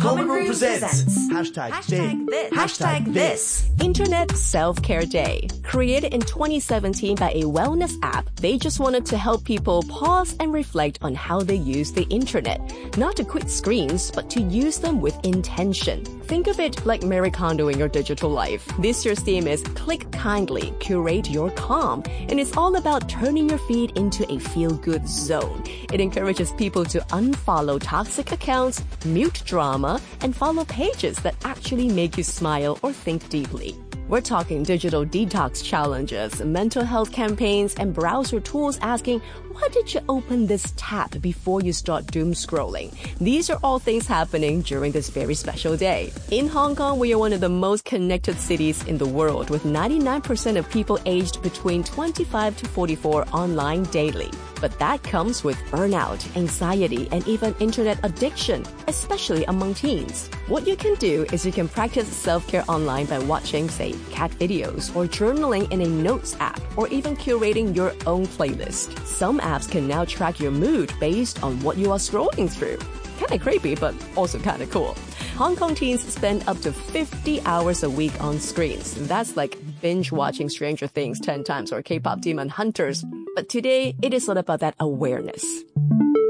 Common Room presents Hashtag this. Internet Self-Care Day. Created in 2017 by a wellness app, they just wanted to help people pause and reflect on how they use the internet. Not to quit screens, but to use them with intention. Think of it like Marie Kondo in your digital life. This year's theme is Click Kindly, Curate Your Calm. And it's all about turning your feed into a feel-good zone. It encourages people to unfollow toxic accounts, mute drama, and follow pages that actually make you smile or think deeply. We're talking digital detox challenges, mental health campaigns, and browser tools asking, why did you open this tab before you start doom scrolling? These are all things happening during this very special day. In Hong Kong, we are one of the most connected cities in the world, with 99% of people aged between 25 to 44 online daily. But that comes with burnout, anxiety, and even internet addiction, especially among teens. What you can do is you can practice self-care online by watching, say, cat videos, or journaling in a notes app, or even curating your own playlist. Some apps can now track your mood based on what you are scrolling through. Kind of creepy, but also kind of cool. Hong Kong teens spend up to 50 hours a week on screens. That's like binge watching Stranger Things 10 times or K-pop Demon Hunters. But today, it is all about that awareness.